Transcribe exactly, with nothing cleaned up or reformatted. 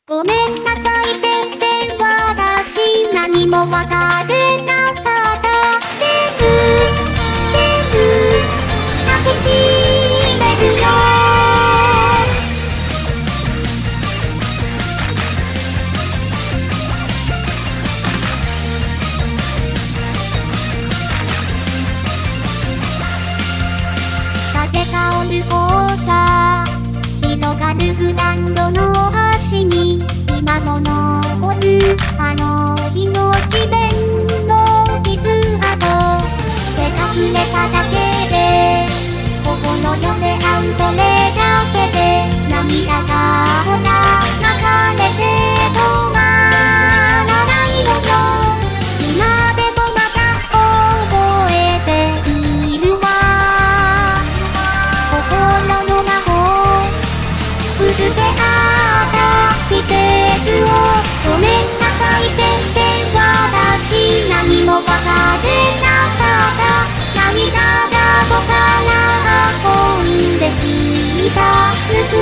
ごめんなさい先生、私何もわからなかった。全部全部隠しめるよ。風香る校舎、広がるグランドの端に今も残るあの日の地面の傷跡。手隠れただけで心寄せ合う、それだけで涙がほら流れて止まらないのよ。今でもまた覚えているわ、心の魔法ぶつけ合った季節を。ごめんなさい先生、私何もわかれなかった。涙が僕から運んできたぬく